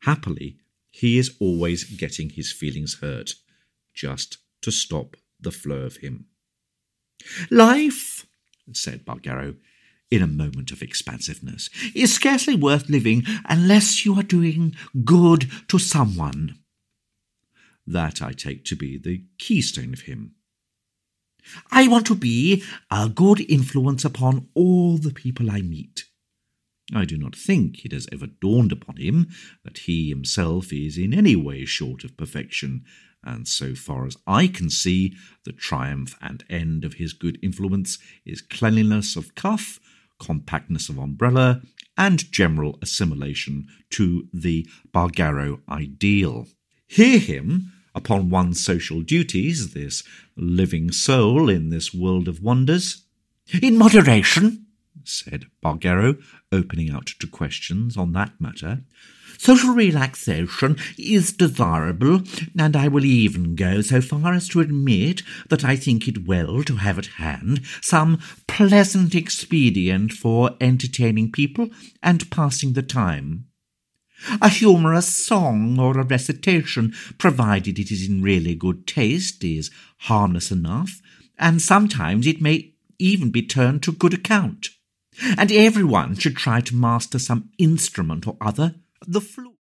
Happily, he is always getting his feelings hurt, just to stop the flow of him. "Life," said Bagarrow, in a moment of expansiveness, "is scarcely worth living unless you are doing good to someone." That I take to be the keystone of him. "I want to be a good influence upon all the people I meet." I do not think it has ever dawned upon him that he himself is in any way short of perfection, and so far as I can see, the triumph and end of his good influence is cleanliness of cuff, compactness of umbrella, and general assimilation to the Bagarrow ideal. Hear him upon one's social duties, this living soul in this world of wonders. "In moderation," said Bagarrow, opening out to questions on that matter. "Social relaxation is desirable, and I will even go so far as to admit that I think it well to have at hand some pleasant expedient for entertaining people and passing the time. A humorous song or a recitation, provided it is in really good taste, is harmless enough, and sometimes it may even be turned to good account. And everyone should try to master some instrument or other, the flute."